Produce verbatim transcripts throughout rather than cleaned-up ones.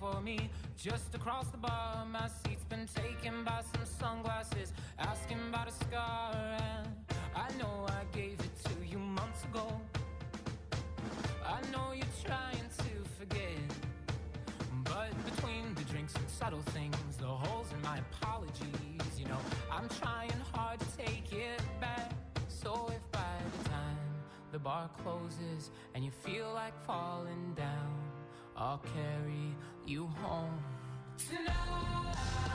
for me. Just across the bar, my seat's been taken by some sunglasses, asking about a scar, and I know I gave it to you months ago. I know you're trying to forget, but between the drinks and subtle things, the holes in my apologies, you know, I'm trying hard to take it back. So if by the time the bar closes and you feel like falling down, I'll carry you home tonight.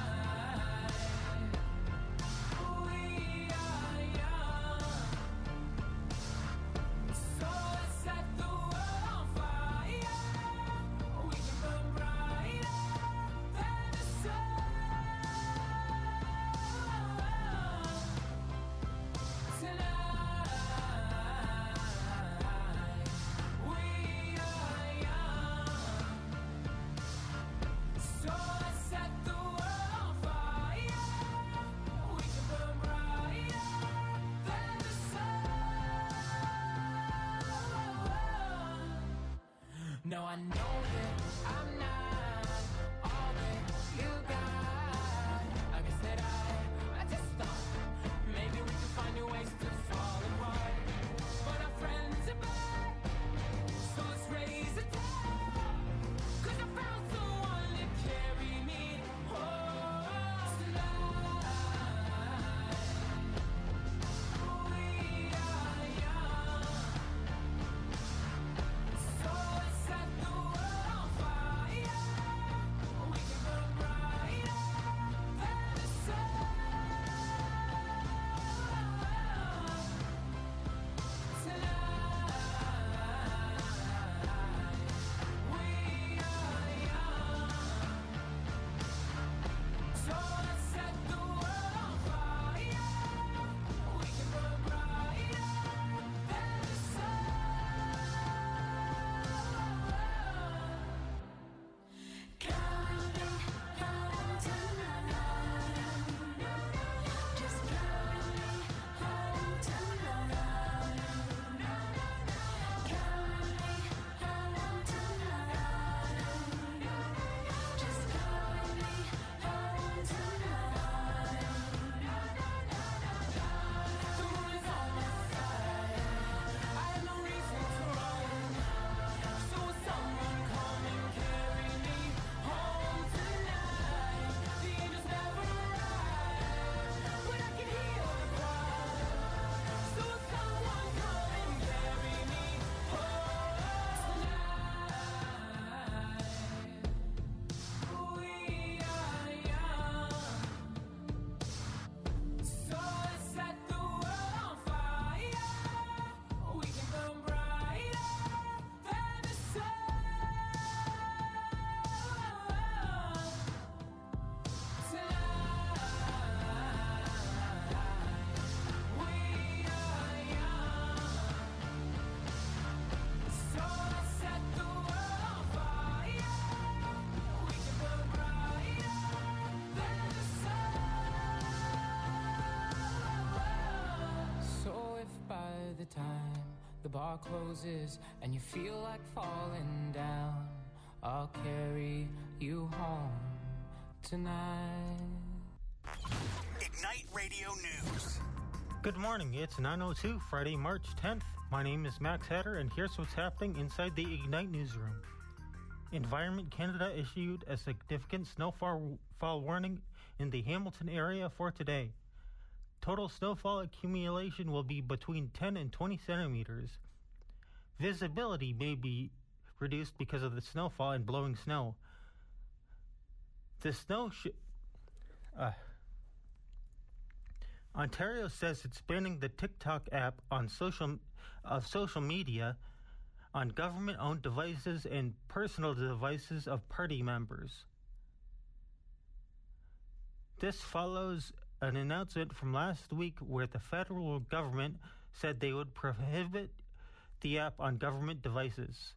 No, I know that I'm not all that you got. I guess that I, I just thought maybe we could find new ways to fall apart. But our friends are back, so let's raise a toast. 'Cause I found someone to carry me home tonight. We are young, so let's set the world on fire. We can burn brighter than the sun tonight. We are young, so let's set the world on fire. We can burn brighter than the sun. Carry me home tonight. Just carry me home tonight. Carry me home tonight. Just carry me home tonight. The moon is on my side. I have no reason to run. So will someone come and carry me home tonight? The angels never arrive, but I can hear the choir. So will someone come and carry me home tonight? We are young, so let's set the world on fire. We can burn brighter than the sun tonight. We are young, so let's set the world on fire. We can burn brighter than the sun. So if by the time the bar closes and you feel like falling down, I'll carry you home tonight. Ignite Radio News. Good morning, it's nine oh two, Friday, March tenth. My name is Max Hatter, and here's what's happening inside the Ignite newsroom. Environment Canada issued a significant snowfall fall warning in the Hamilton area for today. Total snowfall accumulation will be between ten and twenty centimeters. Visibility may be reduced because of the snowfall and blowing snow. The snow sh- uh, Ontario says it's banning the TikTok app on social of social media on government-owned devices and personal devices of party members. This follows an announcement from last week where the federal government said they would prohibit the app on government devices.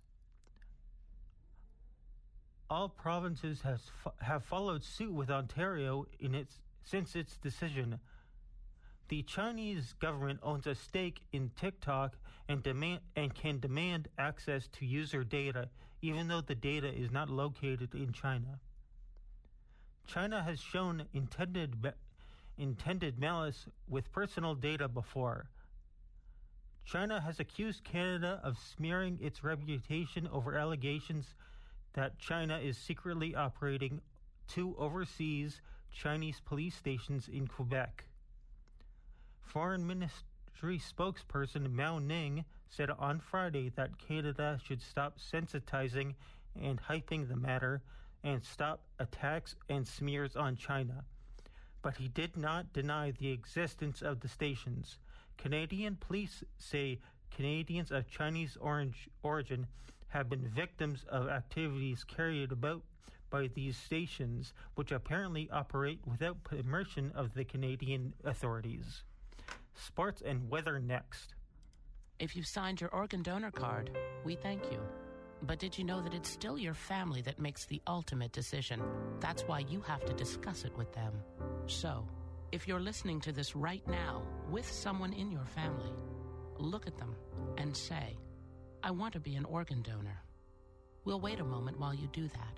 All provinces has, have followed suit with Ontario in its since its decision. The Chinese government owns a stake in TikTok and demand and can demand access to user data even though the data is not located in China. China has shown intended intended malice with personal data before. China has accused Canada of smearing its reputation over allegations that China is secretly operating two overseas Chinese police stations in Quebec. Foreign Ministry spokesperson Mao Ning said on Friday that Canada should stop sensitizing and hyping the matter and stop attacks and smears on China. But he did not deny the existence of the stations. Canadian police say Canadians of Chinese orange origin have been victims of activities carried about by these stations, which apparently operate without permission of the Canadian authorities. Sports and weather next. If you've signed your organ donor card, we thank you. But did you know that it's still your family that makes the ultimate decision? That's why you have to discuss it with them. So, if you're listening to this right now with someone in your family, look at them and say, I want to be an organ donor. We'll wait a moment while you do that.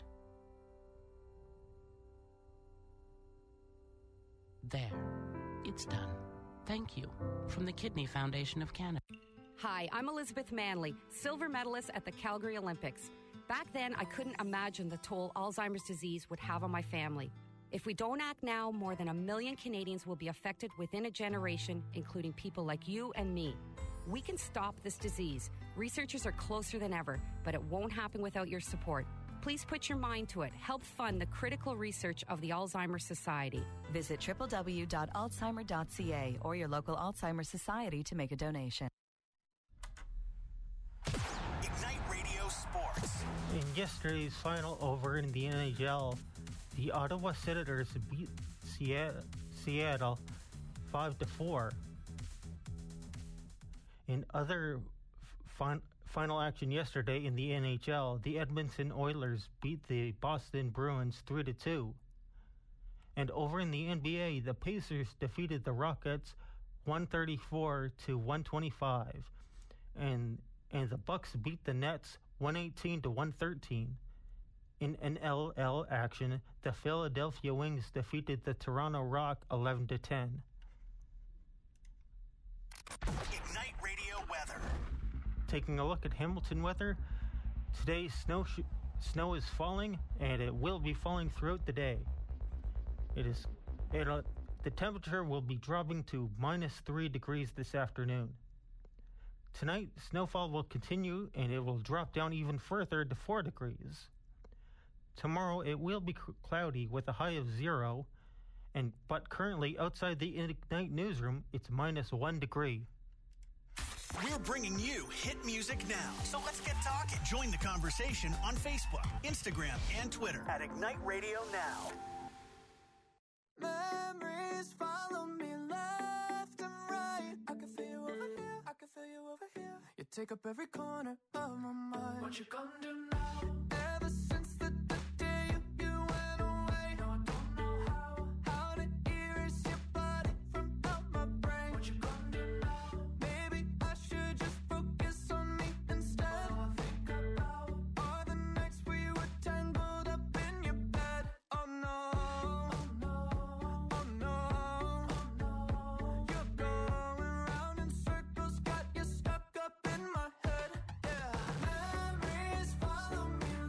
There. It's done. Thank you. From the Kidney Foundation of Canada. Hi, I'm Elizabeth Manley, silver medalist at the Calgary Olympics. Back then, I couldn't imagine the toll Alzheimer's disease would have on my family. If we don't act now, more than a million Canadians will be affected within a generation, including people like you and me. We can stop this disease. Researchers are closer than ever, but it won't happen without your support. Please put your mind to it. Help fund the critical research of the Alzheimer's Society. Visit w w w dot alzheimer dot c a or your local Alzheimer's Society to make a donation. Ignite Radio Sports. In yesterday's final over in the N H L, the Ottawa Senators beat Seattle five to four. In other fin- final action yesterday in the N H L, the Edmonton Oilers beat the Boston Bruins three to two. And over in the N B A, the Pacers defeated the Rockets one thirty-four to one twenty-five. And and the Bucks beat the Nets one eighteen to one thirteen. In N L L action, the Philadelphia Wings defeated the Toronto Rock eleven to ten. Ignite Radio weather. Taking a look at Hamilton weather, today snow sh- snow is falling, and it will be falling throughout the day. It is, it'll, the temperature will be dropping to minus three degrees this afternoon. Tonight, snowfall will continue, and it will drop down even further to four degrees. Tomorrow, it will be c- cloudy with a high of zero, and but currently outside the Ignite newsroom, it's minus one degree. We're bringing you hit music now. So let's get talking. Join the conversation on Facebook, Instagram, and Twitter at Ignite Radio Now. Memories follow me left and right. I can feel you over here. I can feel you over here. You take up every corner of my mind. What you gonna do now? Ever since the, the day you, you went away, no, I don't know how. How to erase your body from out my brain. What you gonna do now? Maybe I should just focus on me instead. All I think about are the nights we were tangled up in your bed. Oh no. Got you stuck up in my head, yeah. Memories follow me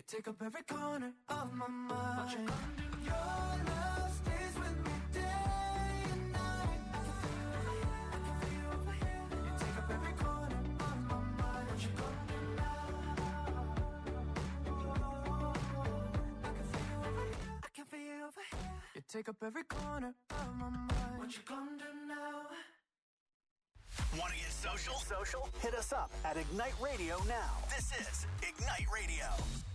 take up every corner of my mind. What you gonna do? Your love stays with me day and night. I can feel you over here, I can feel you over here. You take up every corner of my mind. What you gonna do now? I can feel you over here, I can feel you over here. You take up every corner of my mind. What you gonna do now? Want to get social? Social? Hit us up at Ignite Radio now. This is Ignite Radio.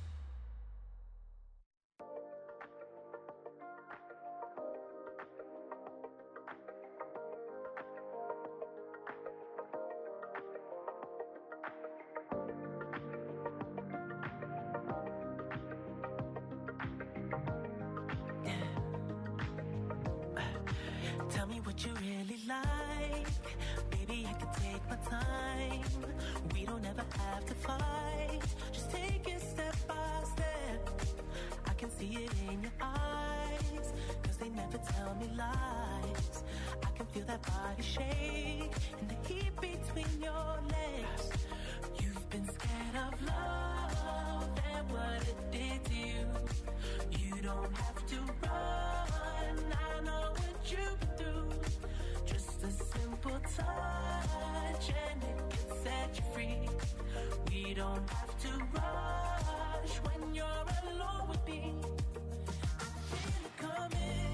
Tell me what you really like. Baby, I can take my time. We don't ever have to fight. Just take it step by step. I can see it in your eyes, cause they never tell me lies. I can feel that body shake and the heat between your legs. You've been scared of love and what it did to you. You don't have to run, I know what you've been through. Just a simple touch and it can set you free. We don't have to rush when you're alone with me. I feel it coming,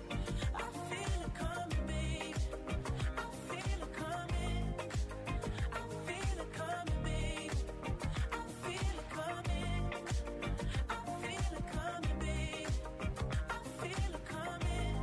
I feel it coming, babe. I feel it coming, I feel it coming, babe. I feel it coming, I feel it coming, babe. I feel it coming,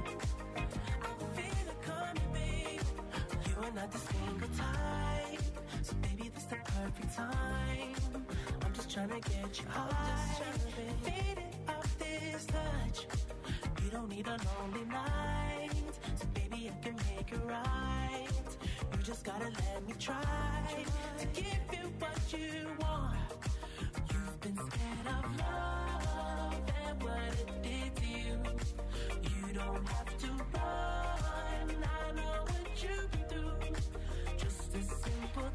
I feel it coming, babe. You are not the single type, so baby, this the perfect time. I'm just trying to get you high, faded off this touch. You don't need a lonely night, so baby, I can make it right. You just gotta let me try to give you what you want. You've been scared of love and what it did to you. You don't have to run, I know what you've been through. Just a simple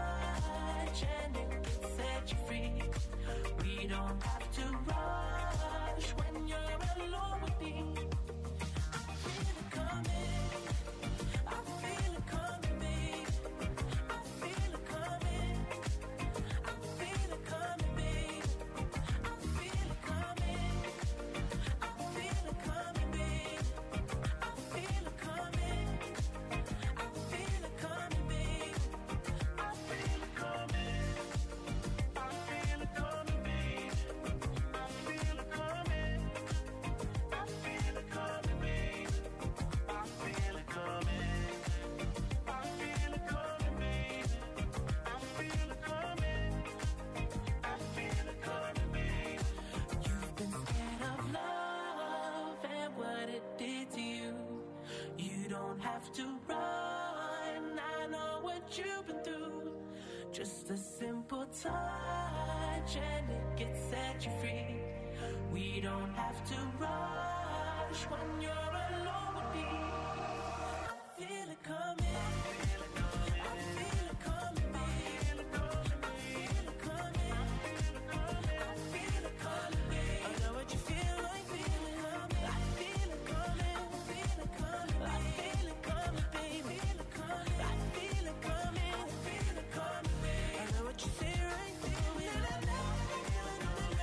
touch and it can set you free. We don't have to rush when you're alone with me. I feel it coming, I feel it coming, babe. I feel it coming, I feel it coming, babe. I feel it coming, I feel it coming, babe. I feel it coming, I feel it coming, babe. I feel it coming, I feel it coming, babe. I feel it coming, I feel it coming, babe. I feel it coming, I feel it coming, babe. I feel it coming, I feel it coming, babe. You've been scared of love and what it did to you. You don't have to run, I know what you've been through. Just a simple touch and it can set you free. We don't have to rush when you're alone with me. I feel it coming, I feel it coming, I feel it coming, babe. I feel it coming, I feel it coming, babe. I know what you feel like, feel it coming. I feel it coming, I feel it coming, I feel it coming, babe. I feel it coming, I feel it coming, babe. I know what you feel right, feel it. I feel it coming,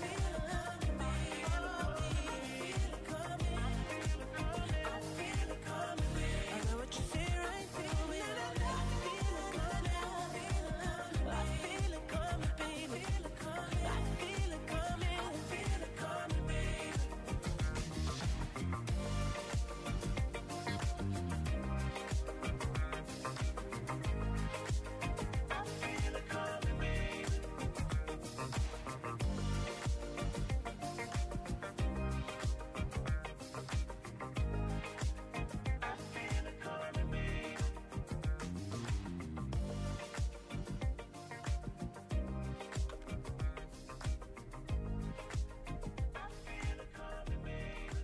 babe. I feel it coming, I feel it coming, babe. I know what you feel right, feel it. I feel it coming, I feel it coming, babe. I feel it coming, I feel it coming, babe. I feel it coming, babe. I feel it coming, babe. I feel it coming, babe.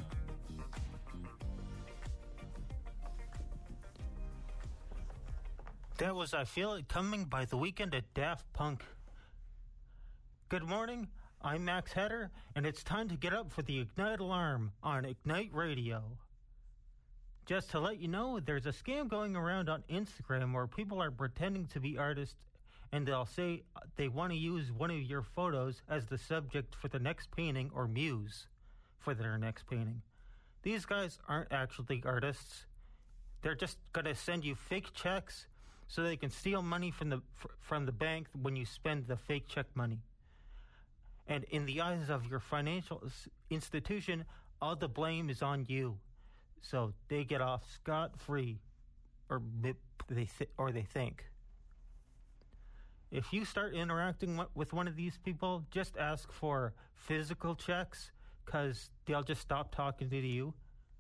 That was I Feel It Coming by The Weeknd at Daft Punk. Good morning. I'm Max Hatter, and it's time to get up for the Ignite Alarm on Ignite Radio. Just to let you know, there's a scam going around on Instagram where people are pretending to be artists, and they'll say they want to use one of your photos as the subject for the next painting or muse for their next painting. These guys aren't actually artists. They're just going to send you fake checks so they can steal money from the from the bank when you spend the fake check money. And in the eyes of your financial institution, all the blame is on you. So they get off scot-free, or they th- or they think. If you start interacting with one of these people, just ask for physical checks, because they'll just stop talking to you.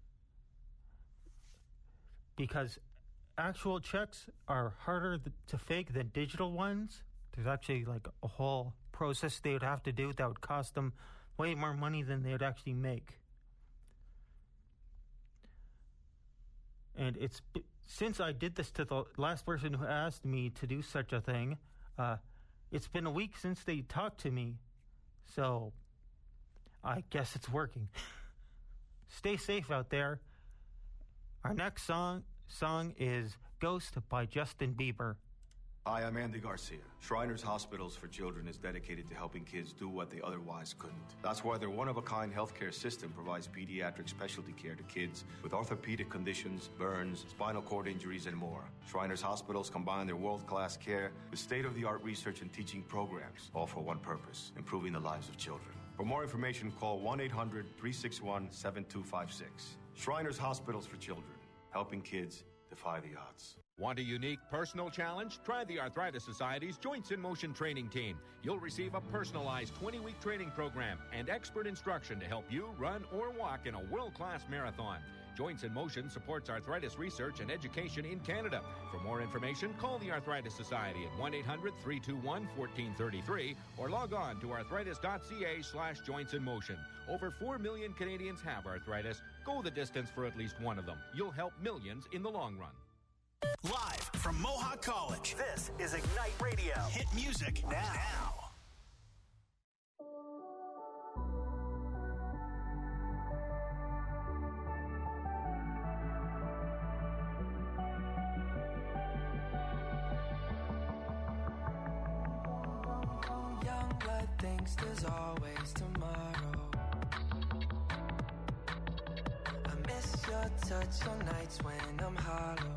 Because actual checks are harder th- to fake than digital ones. There's actually like a whole process they would have to do that would cost them way more money than they would actually make. And it's since I did this to the last person who asked me to do such a thing, uh, it's been a week since they talked to me. So I guess it's working. Stay safe out there. Our next song song is Ghost by Justin Bieber. Hi, I'm Andy Garcia. Shriners Hospitals for Children is dedicated to helping kids do what they otherwise couldn't. That's why their one-of-a-kind healthcare system provides pediatric specialty care to kids with orthopedic conditions, burns, spinal cord injuries, and more. Shriners Hospitals combine their world-class care with state-of-the-art research and teaching programs, all for one purpose, improving the lives of children. For more information, call one eight hundred, three six one, seven two five six. Shriners Hospitals for Children, helping kids defy the odds. Want a unique personal challenge? Try the Arthritis Society's Joints in Motion training team. You'll receive a personalized twenty-week training program and expert instruction to help you run or walk in a world-class marathon. Joints in Motion supports arthritis research and education in Canada. For more information, call the Arthritis Society at one eight hundred, three two one, one four three three or log on to arthritis.ca slash joints in motion. Over four million Canadians have arthritis. Go the distance for at least one of them. You'll help millions in the long run. Live from Mohawk College, this is Ignite Radio. Hit music now. now. Young blood thinks there's always tomorrow. I miss your touch on nights when I'm hollow.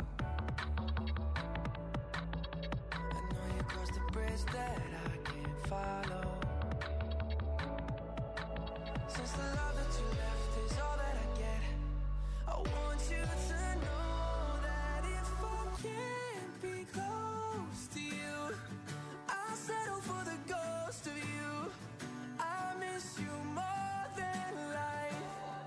Cross the bridge that I can't follow. Since the love that you left is all that I get, I want you to know that if I can't be close to you, I'll settle for the ghost of you. I miss you more than life.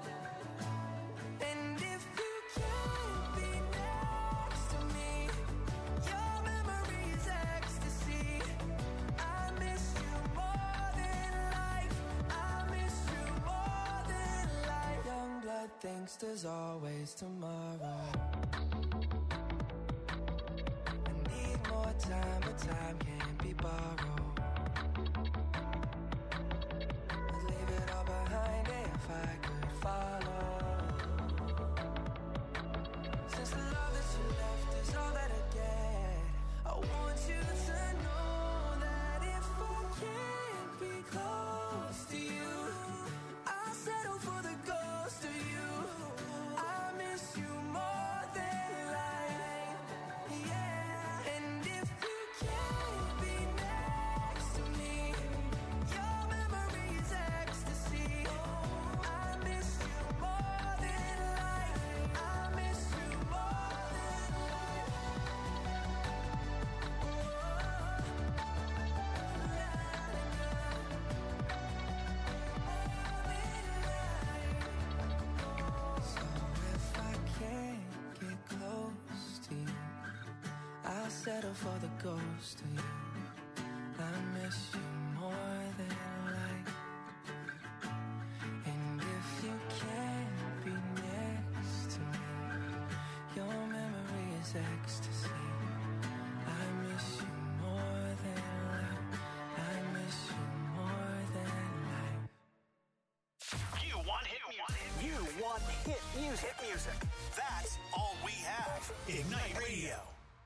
And if you can't be next to me, your memory is ecstasy. I miss you more than life. I miss you more than life. Young blood thinks there's always tomorrow. I need more time, but time can't be borrowed. I'd leave it all behind if I could follow. Since the love that you left is all that I get, I want you to know that if I can't be close to you, I'll settle for the ghost of you. I miss you more than life, yeah. And if you can't be next to me, your memory is ecstasy. I miss you more than life. I miss you more than life. So if I can't get close to you, I'll settle for the ghost of you. I miss you more than life. And if you can't be next to me, your memory is ecstasy. I miss you more than life. I miss you more than You want hit music. Hit music. That's all we have. Ignite Radio.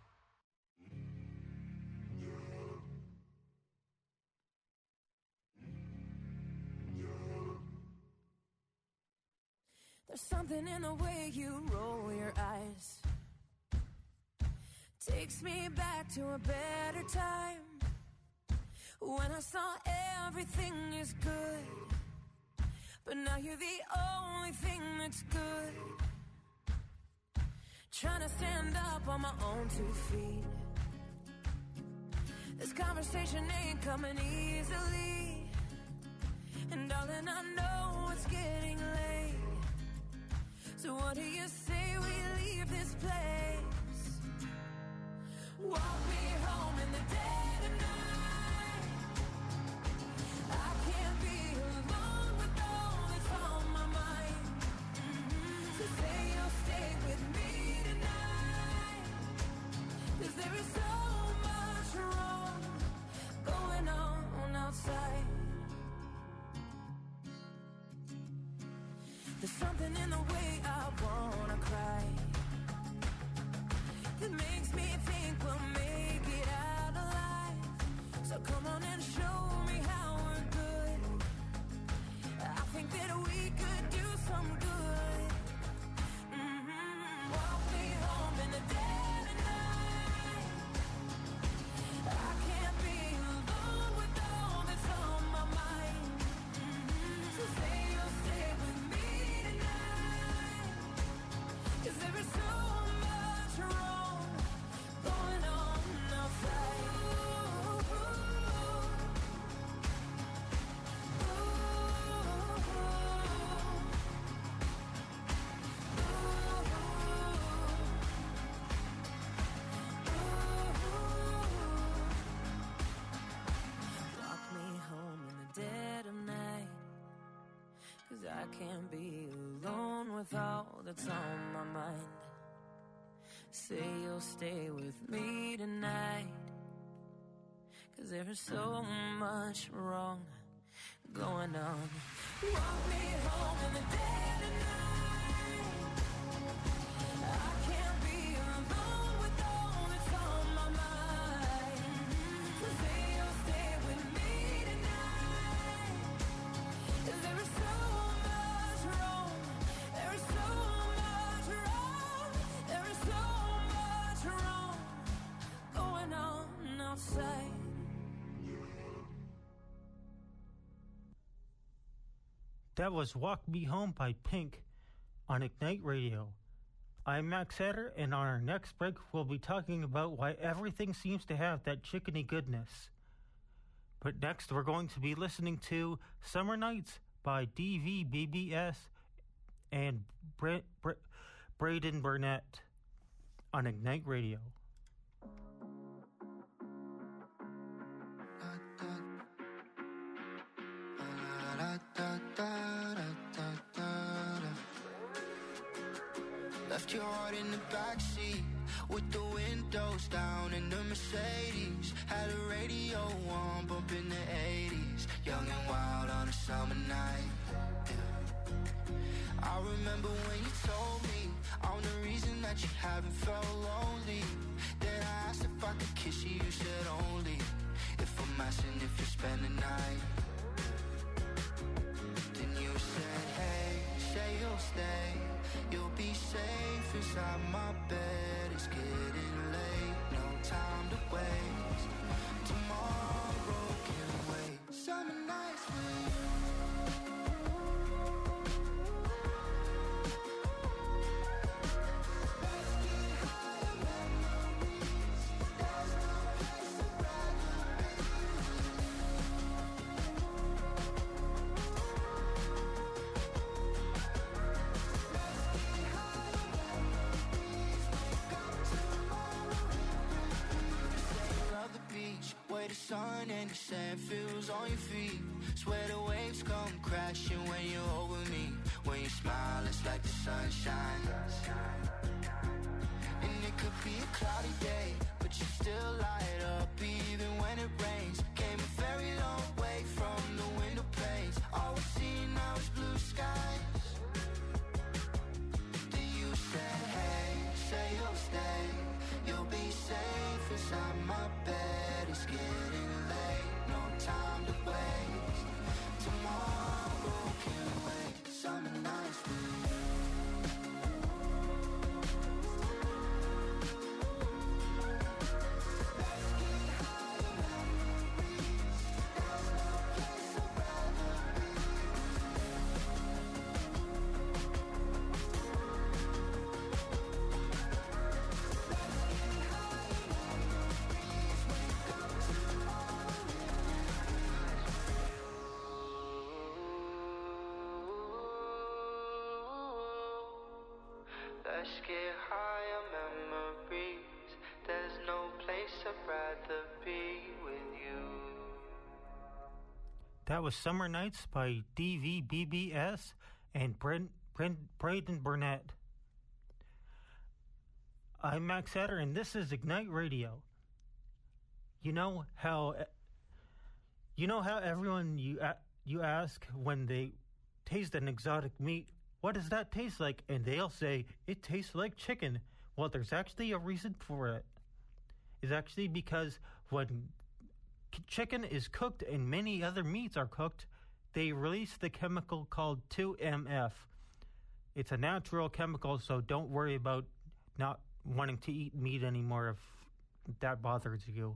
There's something in the way you roll your eyes. Takes me back to a better time, when I saw everything is good. But now you're the only thing that's good. Trying to stand up on my own two feet. This conversation ain't coming easily. And darling, I know it's getting late. So what do you say we leave this place? Walk me home in the dead of night. I can't be alone with all that's on my mind. Mm-hmm. So say you'll stay with me tonight. 'Cause there is so much wrong going on outside. There's something in the way I wanna cry that makes me think we'll make it out alive. So come on and show me how we're good. I think that we could do some good. Mm-hmm. Walk me home in the dead of night. I can't be alone with all that's on my mind. Mm-hmm. So say you'll stay with me tonight. 'Cause there is so much wrong going on outside. Ooh, Walk me home in the dead of night. 'Cause I can't be alone with all that's on my mind. Say you'll stay with me tonight. 'Cause there is so much wrong going on. Walk me home in the dead of night. I can't be alone with all that's on my mind. So say you'll stay with me tonight. 'Cause there is so much wrong. There is so much wrong. There is so much wrong going on outside. That was Walk Me Home by Pink on Ignite Radio. I'm Max Hatter, and on our next break, we'll be talking about why everything seems to have that chickeny goodness. But next, we're going to be listening to Summer Nights by D V B B S and Bra- Bra- Braden Burnett on Ignite Radio. Left your heart in the backseat with the windows down in the Mercedes. Had a radio on, bumping the eighties. Young and wild on a summer night. Yeah. I remember when you told me I'm the reason that you haven't felt lonely. Then I asked if I could kiss you, you said only if I'm asking if you spend the night. Then you said, hey, say you'll stay. You'll be safe inside my bed. It's getting late, no time to waste. Tomorrow can wait. Summer nights with you. Let's get higher memories. There's no place I'd rather be. Where the sun and the sand feels on your feet. Swear the waves come crashing when you're over me. When you smile, it's like the sunshine. And it could be a cloudy day, but you still light up even when it rains. Came a very long way from the window panes. All we see now is blue skies. Let's get higher memories. There's no place I'd rather be with you. That was Summer Nights by D V B B S and Brent, Brent, Braden Burnett. I'm Max Hatter, and this is Ignite Radio. You know how you know how everyone you you ask when they taste an exotic meat, what does that taste like? And they'll say it tastes like chicken. Well, there's actually a reason for it. It's actually because when chicken is cooked and many other meats are cooked, they release the chemical called two M F. It's a natural chemical, so don't worry about not wanting to eat meat anymore if that bothers you.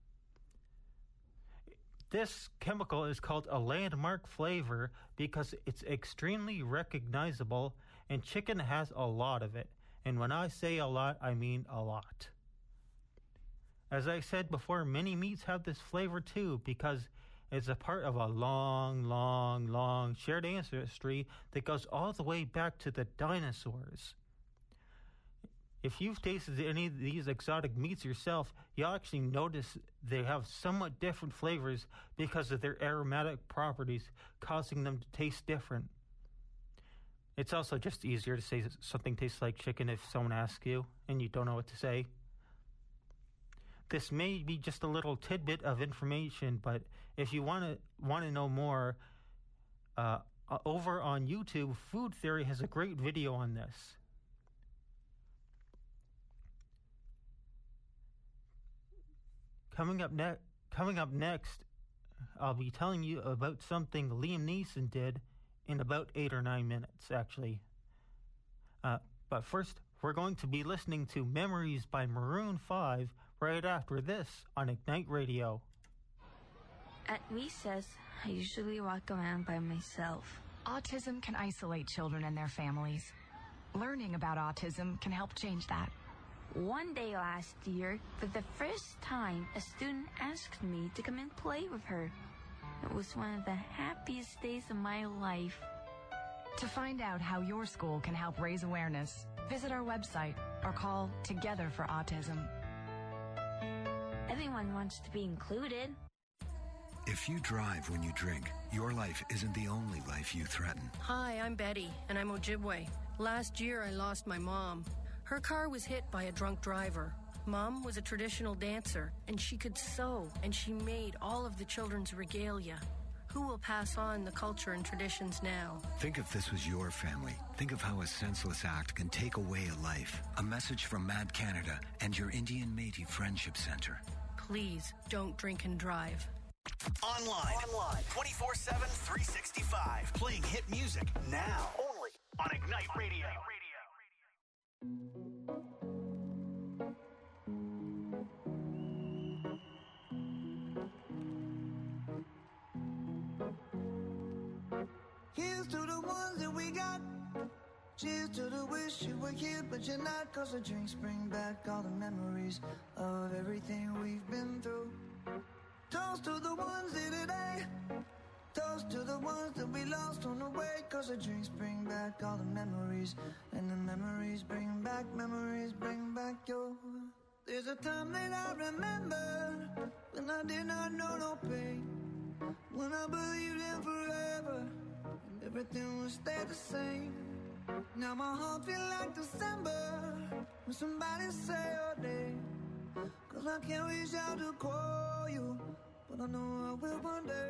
This chemical is called a landmark flavor because it's extremely recognizable, and chicken has a lot of it. And when I say a lot, I mean a lot. As I said before, many meats have this flavor too because it's a part of a long, long, long shared ancestry that goes all the way back to the dinosaurs. If you've tasted any of these exotic meats yourself, you'll actually notice they have somewhat different flavors because of their aromatic properties, causing them to taste different. It's also just easier to say something tastes like chicken if someone asks you and you don't know what to say. This may be just a little tidbit of information, but if you want to want to know more, uh, over on YouTube, Food Theory has a great video on this. Coming up next, coming up next, I'll be telling you about something Liam Neeson did in about eight or nine minutes, actually. Uh, but first, we're going to be listening to Memories by Maroon five right after this on Ignite Radio. At recess, I usually walk around by myself. Autism can isolate children and their families. Learning about autism can help change that. One day last year, for the first time, a student asked me to come and play with her. It was one of the happiest days of my life. To find out how your school can help raise awareness, visit our website or call Together for Autism. Everyone wants to be included. If you drive when you drink, your life isn't the only life you threaten. Hi, I'm Betty, and I'm Ojibwe. Last year, I lost my mom. Her car was hit by a drunk driver. Mom was a traditional dancer, and she could sew, and she made all of the children's regalia. Who will pass on the culture and traditions now? Think if this was your family. Think of how a senseless act can take away a life. A message from Mad Canada and your Indian Métis Friendship Center. Please don't drink and drive. Online, Online. twenty-four seven, three sixty-five. Playing hit music now. Only on Ignite Radio. Here's to the ones that we got. Cheers to the wish you were here, but you're not. Cause the drinks bring back all the memories of everything we've been through. Toast to the ones here today. Toast to the ones that we lost on the way. Cause the drinks bring back all the memories. And the memories bring back, memories bring back your. There's a time that I remember when I did not know no pain. When I believed in forever and everything would stay the same. Now my heart feel like December when somebody say your name. Cause I can't reach out to call you, but I know I will one day.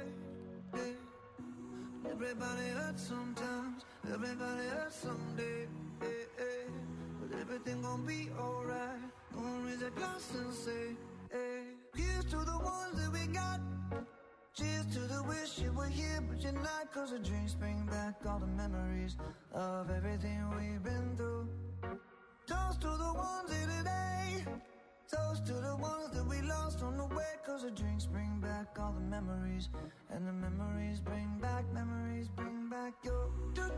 Yeah. Everybody hurts sometimes, everybody hurts someday. Yeah, yeah. But everything gon' be alright. Gonna raise a glass and say, hey. Here's to the ones that we got. Cheers to the wish you were here, but you're not. Cause the drinks bring back all the memories of everything we've been through. Toast to the ones here today. Toast to the ones that we lost on the way. Cause the drinks bring back all the memories. And the memories bring back, memories bring back your.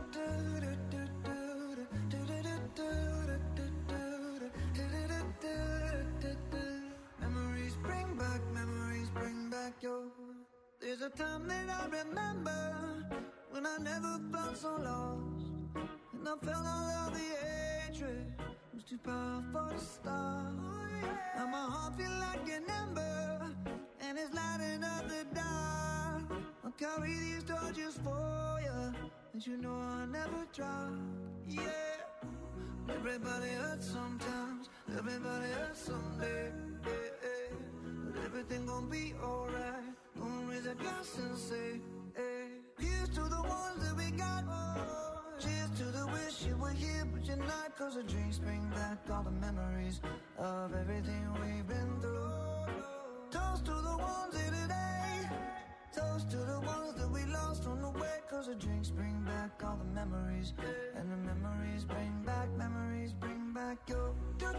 Memories bring back, memories bring back your. There's a time that I remember when I never felt so lost. And I felt all of the hatred was too powerful to stop. Now my heart feel like an ember, and it's lighting up the dark. I'll carry these torches for you, and you know I'll never drop. Yeah, everybody hurts sometimes, everybody hurts someday. Yeah, yeah. But everything gon' be alright. Gonna raise a glass and say, hey, here's to the ones that we got. Cheers to the wish you were here, but you're not. Cause the drinks bring back all the memories of everything we've been through. Toast to the ones here today. Toast to the ones that we lost on the way. Cause the drinks bring back all the memories. And the memories bring back, memories bring back your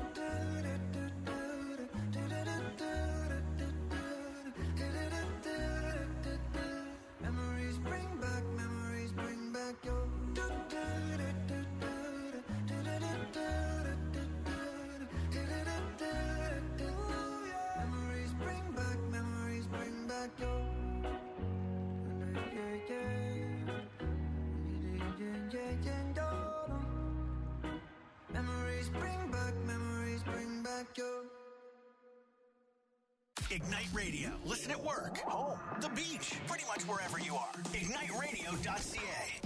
memories bring back, memories bring back your memories bring back, memories bring back your memories bring back, memories bring back your Ignite Radio. Listen at work, home, the beach, pretty much wherever you are. ignite radio dot c a.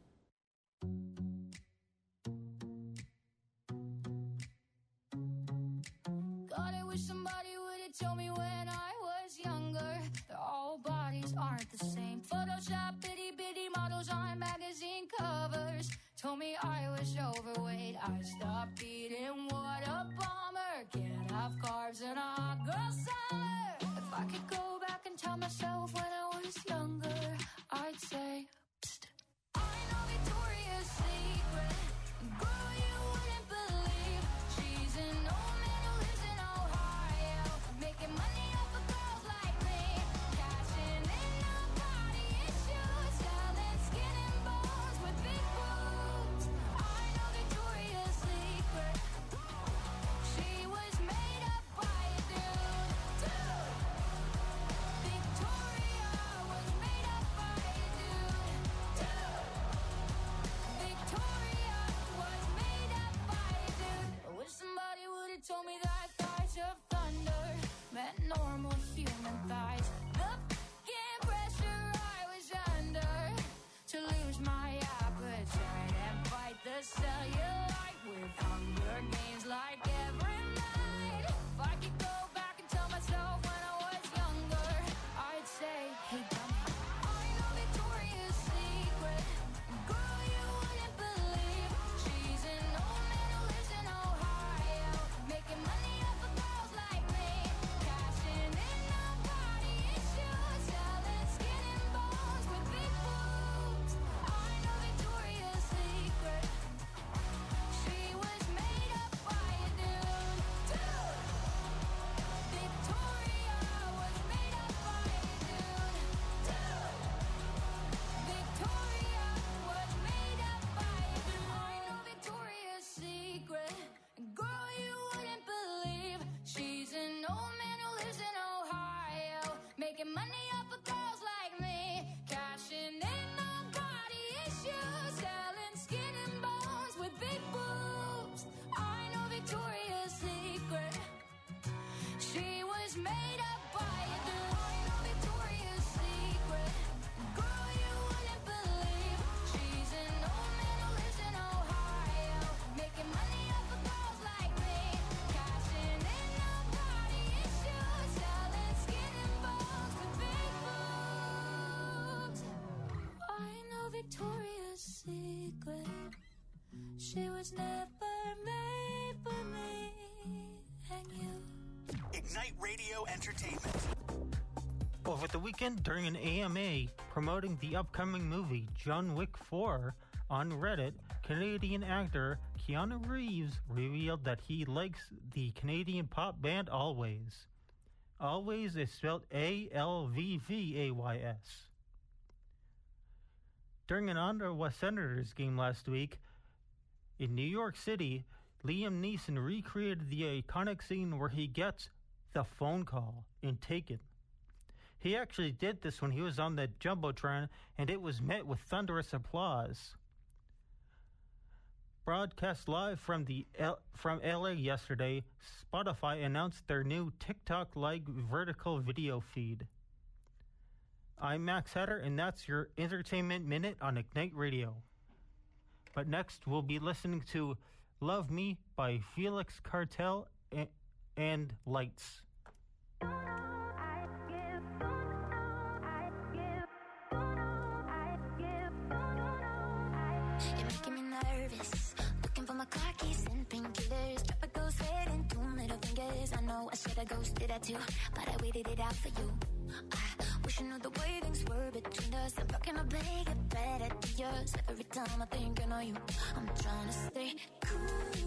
God, I wish somebody would have told me when I was younger that all bodies aren't the same. Photoshop bitty bitty models on magazine covers told me I was overweight. I stopped eating, what a bummer. Can't have carbs in a hot girl summer. If I could go back and tell myself when I was younger, I'd say, psst, I know Victoria's Secret. Girl, you wouldn't believe she's an old man who lives in Ohio, making money off of girls like me, cashing in on body issues, selling skin and bones with big boobs. I know Victoria's Secret. She was made up by a dude, dude. Victoria was made up by a dude, dude. Victoria was made up by a dude. I wish somebody would have told me that thighs of thunder meant normal human thighs. The f***ing pressure I was under to lose my appetite and fight the cellulite with hunger gains like every night. If I could go back and tell myself when I was younger, I'd say, hey dummy, I know Victoria's Secret. Girl, you wouldn't believe she's an old man who lives in Ohio, making money off of girls like me, cashing in on body issues, selling skin and bones with big boobs. I know Victoria's Secret. She was made up by a dude, dude. Victoria was made up by a dude, dude. Victoria was made up by a dude. I know Victoria's Secret. Girl, you wouldn't believe she's an old man who lives in Ohio, making money off of girls like me, cashing in on body issues, selling skin and bones with big boobs. I know Victoria's Secret. She was made up by a dude. I know Victoria's Secret. Girl, you wouldn't believe she's an old man who lives in Ohio, making money off of girls like me, cashing in on body issues, selling skin and bones with big boobs. I know Victoria's Secret. She was never made for me and you. Ignite Radio Entertainment. Over the weekend, during an A M A promoting the upcoming movie John Wick four, on Reddit, Canadian actor Keanu Reeves revealed that he likes the Canadian pop band Always. Always is spelled A L V V A Y S. During an Ottawa Senators game last week, in New York City, Liam Neeson recreated the iconic scene where he gets the phone call in Taken. He actually did this when he was on the Jumbotron, and it was met with thunderous applause. Broadcast live from the L- from L A yesterday, Spotify announced their new TikTok-like vertical video feed. I'm Max Hatter, and that's your Entertainment Minute on Ignite Radio. But next, we'll be listening to Love Me by Felix Cartel and, and Lights. You're making me nervous. Looking for my car keys and painkillers. Drop a ghost head and two middle fingers. I know I should have ghosted that too, but I waited it out for you. I wish I knew the way things were between us. I'm fucking my bag, get better to yours. Every time I think I know you, I'm trying to stay cool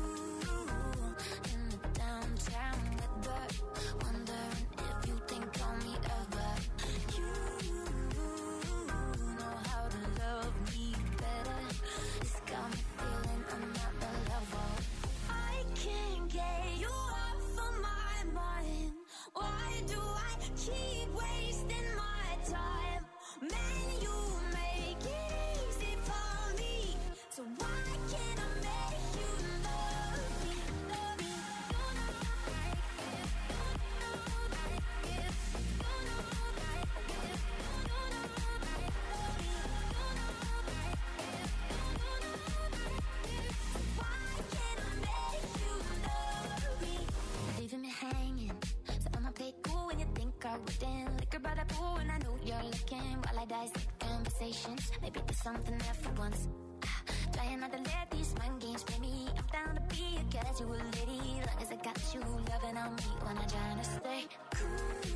in the downtown weather. Wondering if you think on me ever. You know how to love me better. It's got me feeling I'm not the lover. I can't get you off of my mind. Why do I keep wasting my time? Man, you make it easy for me. So why can't I make you love me? Love me. You know I get, you know I get, you know I get, you know I get, love me. You know I get, you know I get. Why can't I make you love me? Leaving me hanging. So I'ma play cool when you think I wouldn't. Liquor by the pool and I know you're looking. While I dissect conversations, maybe there's something there for once. Ah, trying not to let these mind games play me. I'm down to be a casual lady, long as I got you loving on me when I'm trying to stay cool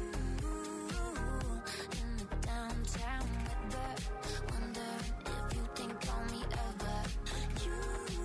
in the downtown weather. Wondering if you think on me ever. You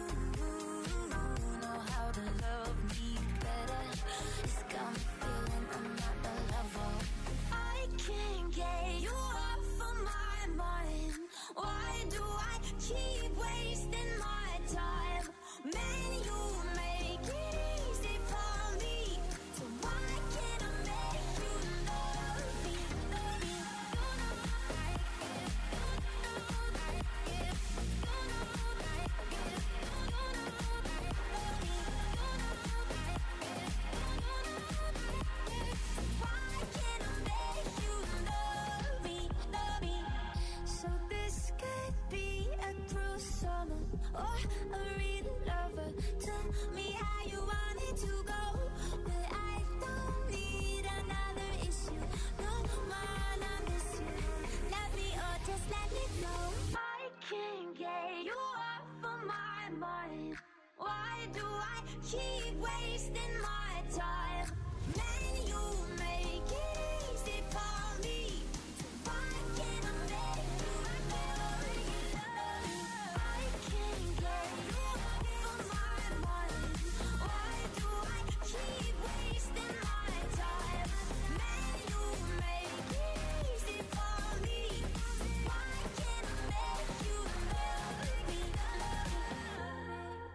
know how to love me better. It's got me feeling I'm not the lover. I can't get you off of my mind. Why do I keep wasting my time? Man, you make it easy for me. So why can't I make you love me? Love me. You know I get, you know I get, you know I get, you know I get, love me. You know I get, you know I get. Why can't I make you love me? Love me. So this could be a true summer or a real lover. Tell me how you want it to go, but I don't need another issue. No, man, I miss you. Love me or just let me go. I can't get you off of my mind. Why do I keep wasting my time? Man, you make it easy for me. So why can't I make you love me? I can't get you off of my mind. Why do I keep wasting my time? Man, you make it easy for me. So why can't I make you love me? Love me.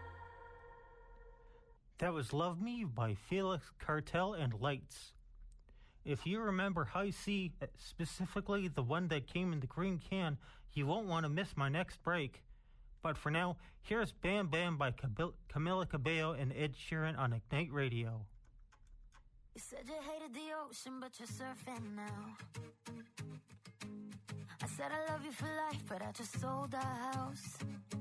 That was Love Me by Felix Cartel and Lights. If you remember High C, specifically the one that came in the green can, you won't want to miss my next break. But for now, here's Bam Bam by Cabil- Camila Cabello and Ed Sheeran on Ignite Radio. You said you hated the ocean, but you're surfing now. I said I love you for life, but I just sold our house.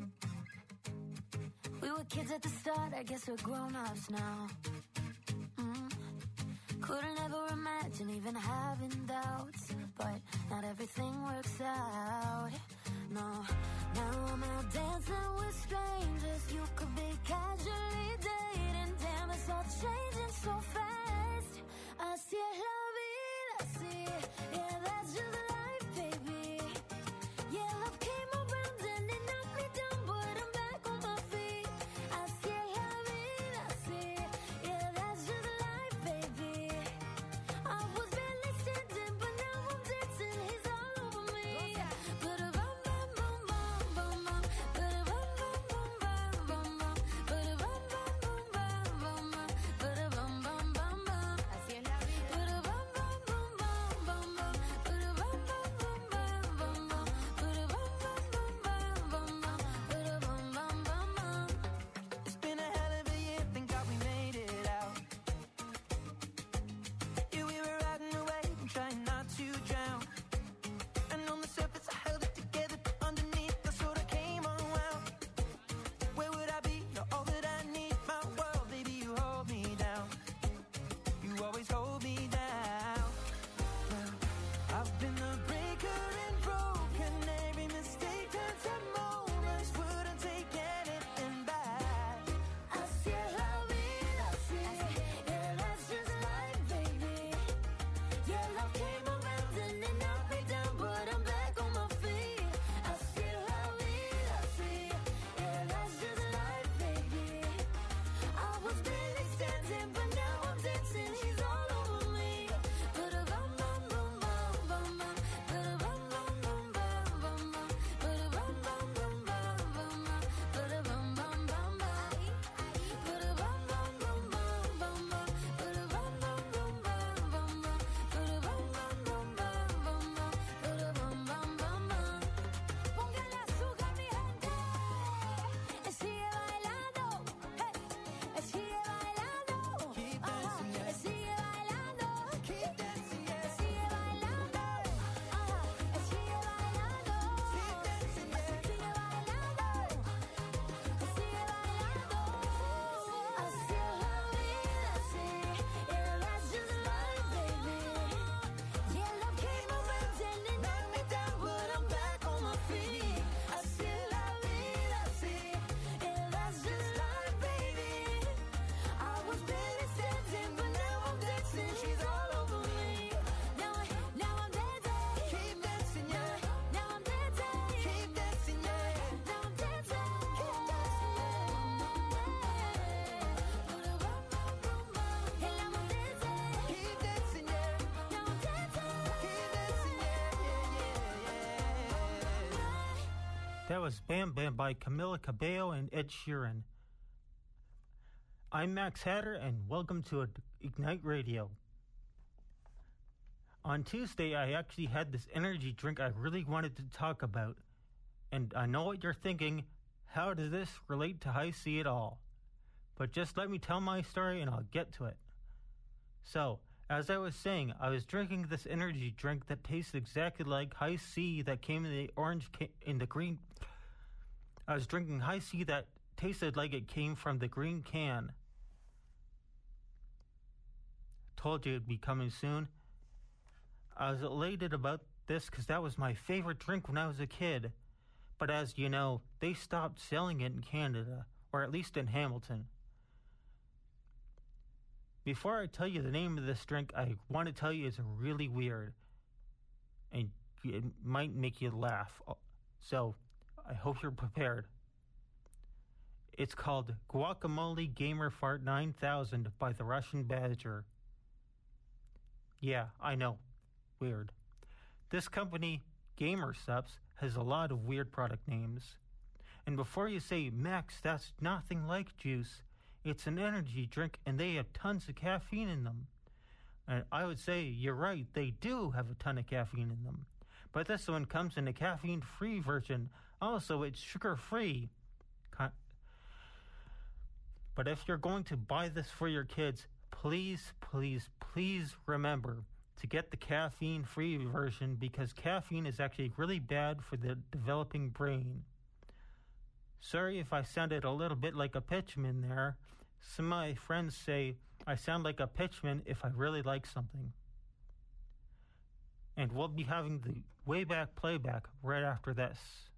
We were kids at the start, I guess we're grown-ups now. Mm. Couldn't ever imagine even having doubts, but not everything works out. No, now I'm out dancing with strangers. You could be casually dating. Damn, it's all changing so fast. Así es la vida, así. Yeah, that's just life, baby. Yeah, love came around and it knocked me down, but I'm back on my feet. Así es la vida, así. Yeah, that's just life, baby. I was barely standing, but now I'm dancing. He's all over me. But a bum, bum, bum, bum, bum, bum. That was Bam Bam by Camila Cabello and Ed Sheeran. I'm Max Hatter, and welcome to Ignite Radio. On Tuesday, I actually had this energy drink I really wanted to talk about. And I know what you're thinking, how does this relate to High C at all? But just let me tell my story and I'll get to it. So, as I was saying, I was drinking this energy drink that tastes exactly like High C that came in the orange, ca- in the green... I was drinking High C that tasted like it came from the green can. Told you it'd be coming soon. I was elated about this because that was my favorite drink when I was a kid. But as you know, they stopped selling it in Canada, or at least in Hamilton. Before I tell you the name of this drink, I want to tell you it's really weird. And it might make you laugh. So, I hope you're prepared. It's called Guacamole Gamer Fart nine thousand by the Russian Badger. Yeah, I know. Weird. This company, GamerSups, has a lot of weird product names. And before you say, Max, that's nothing like juice, it's an energy drink and they have tons of caffeine in them. And I would say, you're right, they do have a ton of caffeine in them. But this one comes in a caffeine-free version. Also, it's sugar-free. But if you're going to buy this for your kids, please, please, please remember to get the caffeine-free version because caffeine is actually really bad for the developing brain. Sorry if I sounded a little bit like a pitchman there. Some of my friends say I sound like a pitchman if I really like something. And we'll be having the way back playback right after this.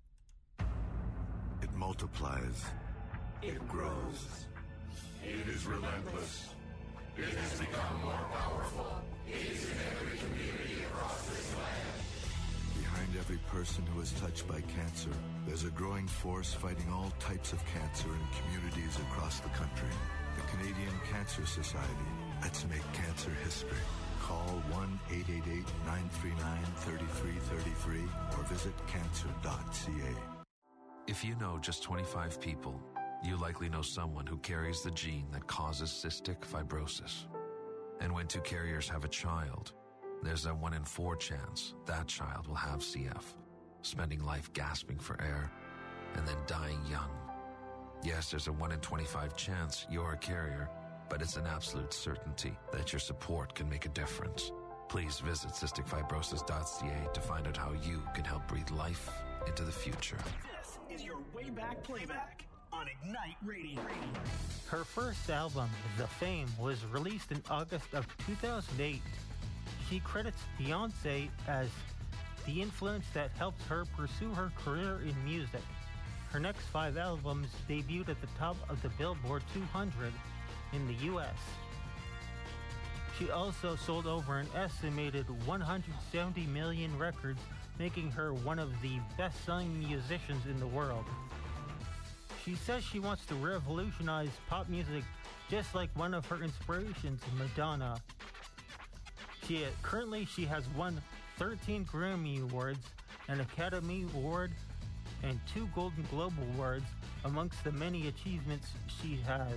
It multiplies. It grows. It is relentless. It has become more powerful. It is in every community across this land. Behind every person who is touched by cancer, there's a growing force fighting all types of cancer in communities across the country. The Canadian Cancer Society. Let's make cancer history. Call one eight eight eight, nine three nine, three three three three or visit cancer dot c a. If you know just twenty-five people, you likely know someone who carries the gene that causes cystic fibrosis. And when two carriers have a child, there's a one in four chance that child will have C F, spending life gasping for air and then dying young. Yes, there's a one in twenty-five chance you're a carrier, but it's an absolute certainty that your support can make a difference. Please visit cystic fibrosis dot c a to find out how you can help breathe life into the future. This is your way back playback on Ignite Radio. Her first album, The Fame, was released in August of two thousand eight. She credits Beyoncé as the influence that helped her pursue her career in music. Her next five albums debuted at the top of the Billboard two hundred in the U S. She also sold over an estimated one hundred seventy million records, making her one of the best-selling musicians in the world. She says she wants to revolutionize pop music just like one of her inspirations, Madonna. She currently she has won thirteen Grammy Awards, an Academy Award, and two Golden Globe Awards amongst the many achievements she has.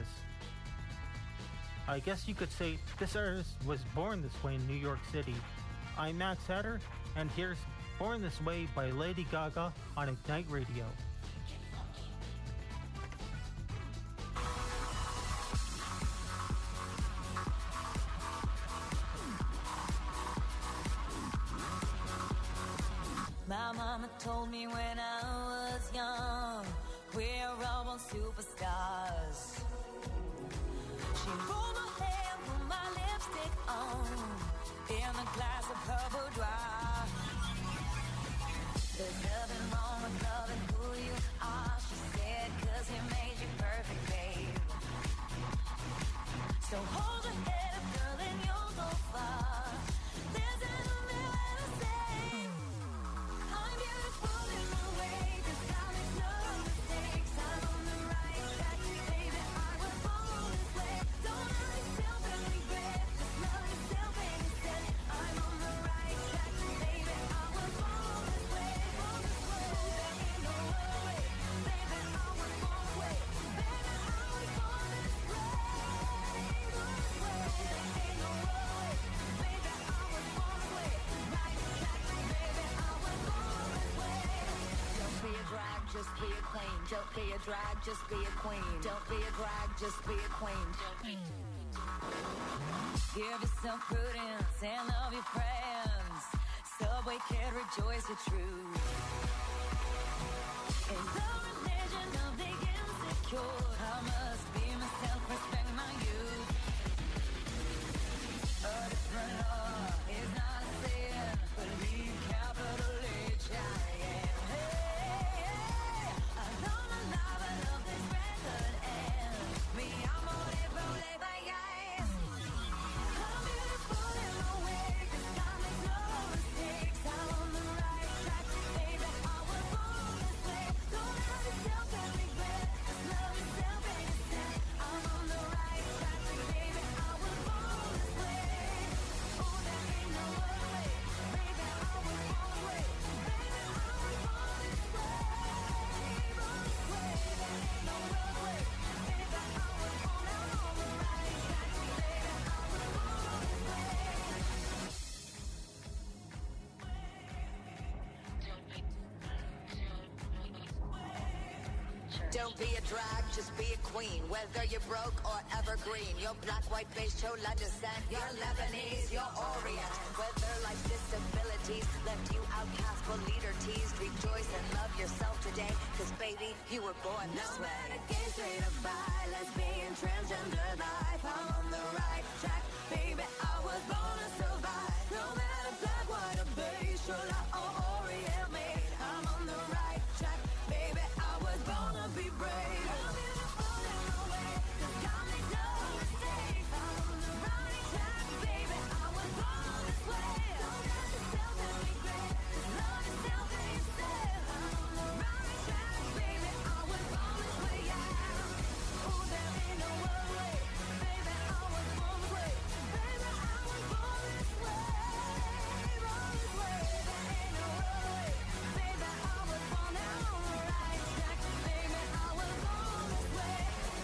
I guess you could say this artist was born this way in New York City. I'm Max Hatter, and here's Born This Way by Lady Gaga on Ignite Radio. My mama told me when I was young, we're all born superstars. She rolled my hair, put my lipstick on, in a glass of her boudoir. There's nothing wrong with loving who you are, she said, cause he made you perfect, babe. So hold your head up, girl, and you'll go far. There's an umbrella say, I'm beautiful in my way, cause I make no mistakes. I'm on the right track, baby, I was born this way. Don't hurt yourself and regret, just love yourself and instead. I'm on the right track, baby, I was born this way, born this way. There ain't no other way. Don't be a drag, just be a queen. Don't be a drag, just be a queen. Give yourself prudence and love your friends. Subway kid, rejoice your truth. In the religion of the insecure, I must be myself, respect my youth. A different law is not a sin. Believe capital H I am. Hey, hey, I don't alive, I love this record and me, I'm on it, roll it, like ice. I'm beautiful in my way, 'cause God makes no mistakes. I'm on the right track, baby, I was born this way. Don't hurt yourself and regret, love yourself and yourself. I'm on the right track, baby, I was born this way. Oh, there ain't no other way, baby, I was born this way. Baby, I was born this way, born this way. There ain't no other way, baby, I was born, I'm on the right track, baby, I was born this way. Don't be a drag, just be a queen. Whether you're broke or evergreen, you're black, white, beige, chola descent, you're Lebanese, you're Orient. Whether life's disabilities left you outcast but leader teased, rejoice and love yourself today, 'cause baby, you were born this No way. matter gay, straight or bi, lesbian, transgender life, I'm on the right track, baby, I was born to survive. No matter black, white, or beige, chola or Orient made, I'm on the right track, baby, I was born to be brave. I'm beautiful in my way, 'cause God makes no mistakes. I'm on the right track, baby, I was born this way. Don't hurt yourself and regret, just love yourself and yourself. I'm on the right track, baby, I was born this way, yeah. Oh, there ain't no other way, baby, I was born this way. Baby, I was born this way, born this way. There ain't no other way, baby, I was born, I'm on the right track, baby, I was born this way.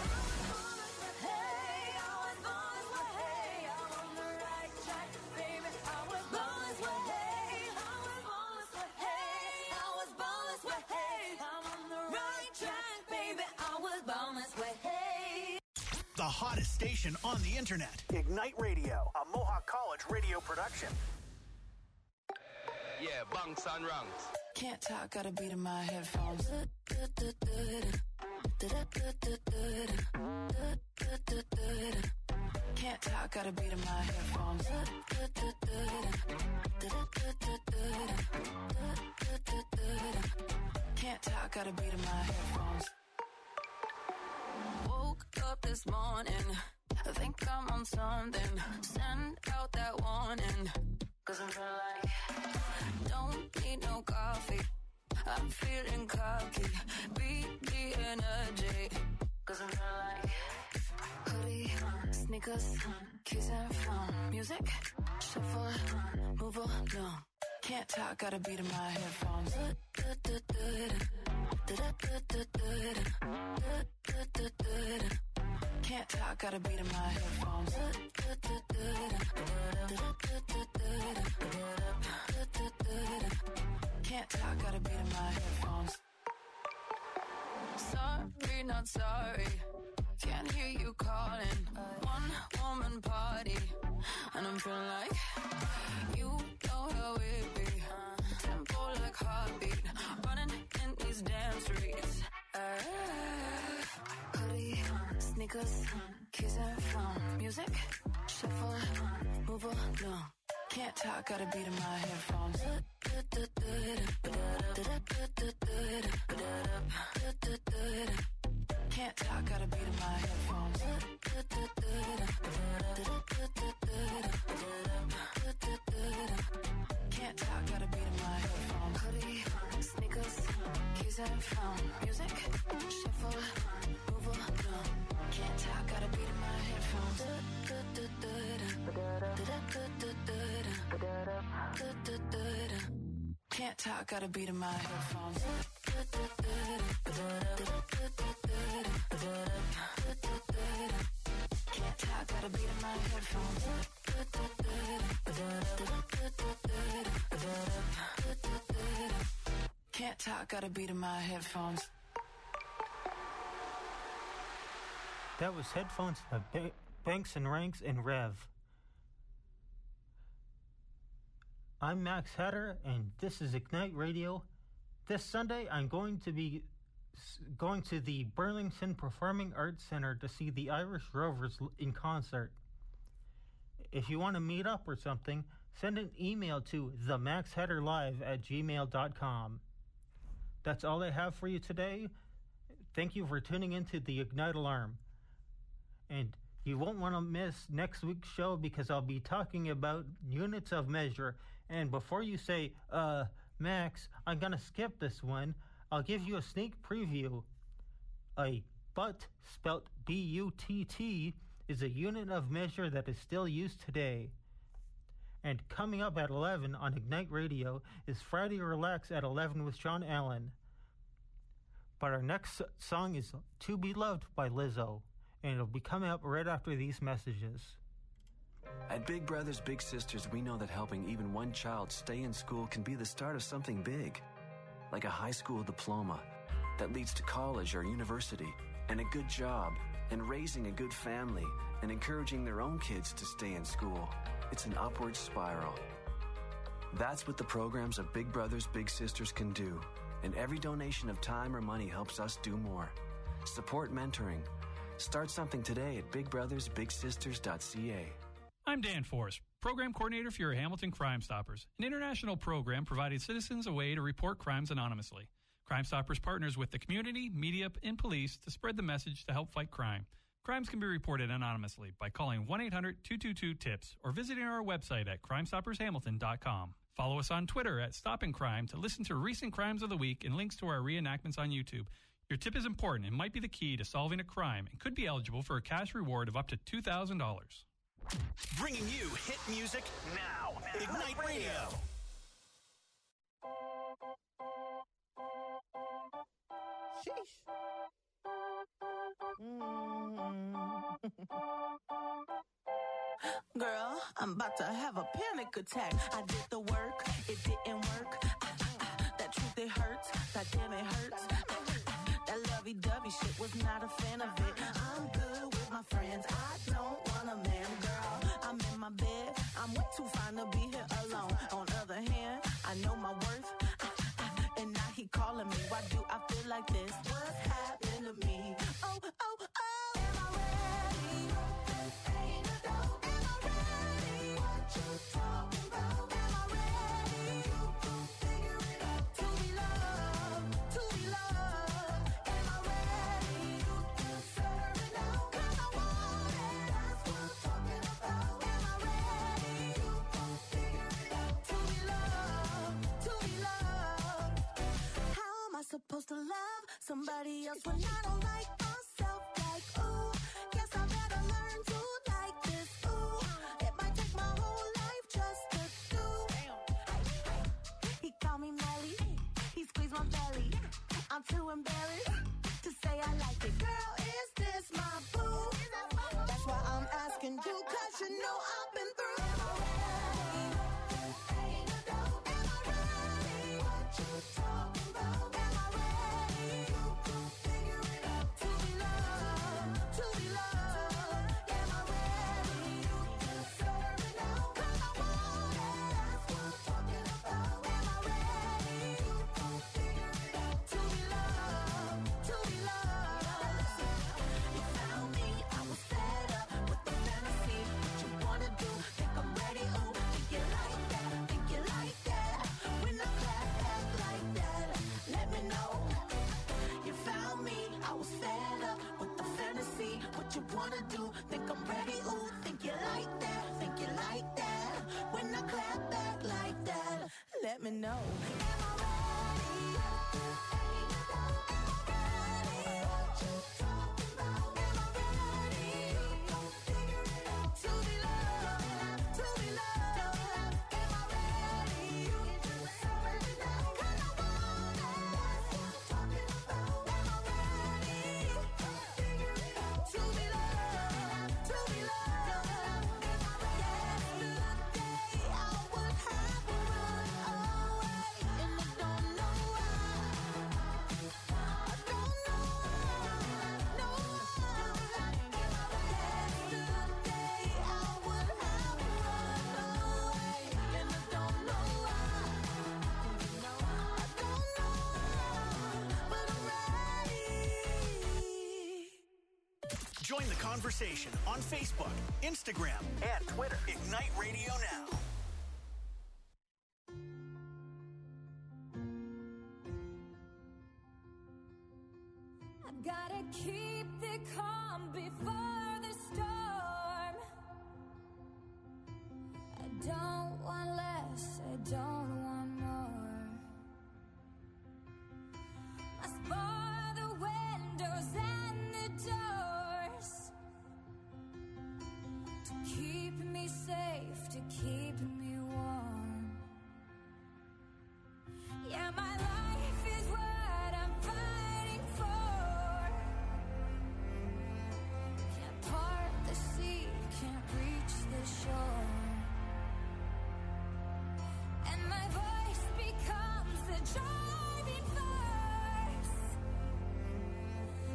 Hey, I was born this way, hey, I'm on the right track, baby, I was born this way, hey, I was born this way, hey, I was born this way, hey, I'm on the right track, baby, I was born this way, hey. The hottest station on the internet. Ignite Radio, a Mohawk College radio production. Yeah, bunks and ranks. Can't talk, got a beat in my headphones. Can't talk, got a beat in my headphones. Can't talk, got a beat in my headphones. Woke up this morning, I think I'm on something. Send out that warning, 'cause I'm feeling like don't need no coffee. I'm feeling cocky, beat the energy, 'cause I'm feeling like hoodie, sneakers, keys and phone, music, shuffle, move along. Can't talk, got a beat in my headphones. Can't talk, got a beat in my headphones. Can't talk, got a beat in my headphones. Sorry, not sorry. Can't hear you calling. One woman party, and I'm feeling like you know how it be. Tempo like heartbeat, running in these damn streets. Uh, hoodie, sneakers, keys and phone, music, shuffle, move along. Can't talk, got a beat in my headphones. Can't talk, got a beat in my headphones. Can't talk, got a beat in my headphones. Hoodie, sneakers, keys and phone, music, shuffle, move along. Can't talk, got a beat in my headphones. Can't talk, got a beat in my headphones. Can't talk, got a beat in my headphones. Can't talk, got a beat in my headphones. That was Headphones by ba- Banks and Ranks and Rev. I'm Max Hatter, and this is Ignite Radio. This Sunday, I'm going to be s- going to the Burlington Performing Arts Center to see the Irish Rovers l- in concert. If you want to meet up or something, send an email to the max hatter live at gmail dot com. That's all I have for you today. Thank you for tuning into the Ignite Alarm. And you won't want to miss next week's show because I'll be talking about units of measure. And before you say, uh, Max, I'm going to skip this one, I'll give you a sneak preview. A butt, spelt B U T T, is a unit of measure that is still used today. And coming up at eleven on Ignite Radio is Friday Relax at eleven with Sean Allen. But our next song is To Be Loved by Lizzo, and it'll be coming up right after these messages. At Big Brothers Big Sisters, we know that helping even one child stay in school can be the start of something big, like a high school diploma that leads to college or university, and a good job, and raising a good family, and encouraging their own kids to stay in school. It's an upward spiral. That's what the programs of Big Brothers Big Sisters can do, and every donation of time or money helps us do more. Support mentoring. Start something today at big brothers big sisters dot c a. I'm Dan Forrest, Program Coordinator for your Hamilton Crime Stoppers, an international program providing citizens a way to report crimes anonymously. Crime Stoppers partners with the community, media, and police to spread the message to help fight crime. Crimes can be reported anonymously by calling one eight hundred two two two TIPS or visiting our website at crime stoppers hamilton dot com. Follow us on Twitter at Stopping Crime to listen to recent crimes of the week and links to our reenactments on YouTube. Your tip is important and might be the key to solving a crime and could be eligible for a cash reward of up to two thousand dollars. Bringing you hit music now. Ignite Radio. Sheesh. Mm. Girl, I'm about to have a panic attack. I did the work, it didn't work. Ah, ah, that truth, it hurts. That damn, it hurts. Ah, ah, that lovey-dovey shit was not a fan of it. I'm good with my friends. I don't want a man, girl. I'm in my bed. I'm way too fine to be here alone. On the other hand, I know my worth. Ah, ah, and now he calling me. Why do I feel like this? What's happened to me? Oh, oh, oh. Am I ready? Ain't a dope. Am I ready? What you talking about? Am I ready? You can figure it out. To be loved, to be loved. Am I ready? You can serve it out. 'Cause I want it. That's what I'm talking about. Am I ready? You can figure it out. To be loved, to be loved. How am I supposed to love somebody else when I don't like myself? Like, ooh, guess I better learn to like this. Ooh, it might take my whole life just to do. He called me Melly, he squeezed my belly. I'm too embarrassed to say I like it. Girl, is this my boo? That's why I'm asking you, 'cause you know I've been through. Am I ready? Ain't a dope. Am I ready? What you talking about? Am I ready? You can figure it out. To be loved, to be loved. Am I ready? You can serve it out. 'Cause I want it. That's what I'm talking about. Am I ready? You can figure it out. To be loved, to be loved. You found me, I was fed up with the fantasy. What you wanna do? Think I'm ready? Ooh, think you like that? Think you like that? When I clap back like that, let me know. You found me, I was fed up with the fantasy. What you wanna do? Think I'm ready? Ooh, think you like that? Think you like that? When I clap back like that, let me know. Am I ready? Ain't a doubt. Am I ready? What you talking about? Am I ready? You gon' figure it out. To be loved, to be loved. Am I ready? You can serve it out. 'Cause I want it. That's what I'm talking about. Am I ready? You gon' figure it out. To be loved, to be loved. Am I ready? Yesterday I would have run away. Join the conversation on Facebook, Instagram, and Twitter. Ignite Radio Now. I've gotta keep the calm before the storm. I don't want